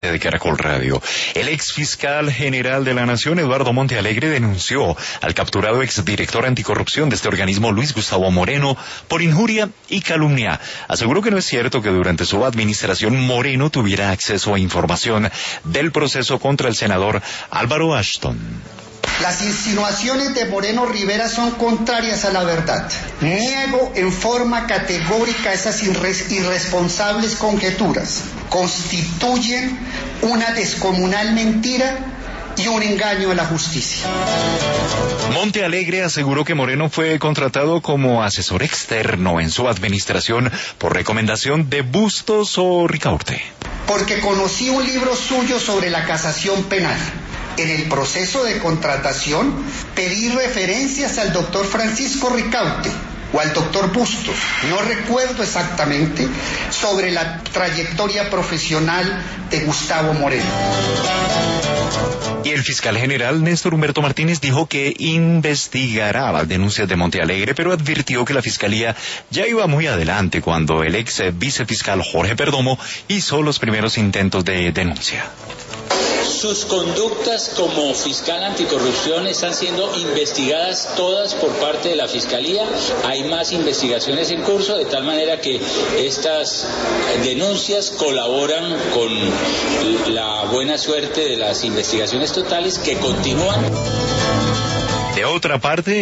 de Caracol Radio. El ex fiscal general de la Nación, Eduardo Montealegre, denunció al capturado exdirector anticorrupción de este organismo, Luis Gustavo Moreno, por injuria y calumnia. Aseguró que no es cierto que durante su administración Moreno tuviera acceso a información del proceso contra el senador Álvaro Ashton. Las insinuaciones de Moreno Rivera son contrarias a la verdad. Niego en forma categórica esas irresponsables conjeturas. Constituyen una descomunal mentira y un engaño a la justicia. Montealegre aseguró que Moreno fue contratado como asesor externo en su administración por recomendación de Bustos o Ricaurte. Porque conocí un libro suyo sobre la casación penal. En el proceso de contratación pedí referencias al doctor Francisco Ricaurte o al doctor Bustos, no recuerdo exactamente, sobre la trayectoria profesional de Gustavo Moreno. Y el fiscal general Néstor Humberto Martínez dijo que investigará las denuncias de Montealegre, pero advirtió que la fiscalía ya iba muy adelante cuando el ex vicefiscal Jorge Perdomo hizo los primeros intentos de denuncia. Sus conductas como fiscal anticorrupción están siendo investigadas todas por parte de la Fiscalía. Hay más investigaciones en curso, de tal manera que estas denuncias colaboran con la buena suerte de las investigaciones totales que continúan. De otra parte,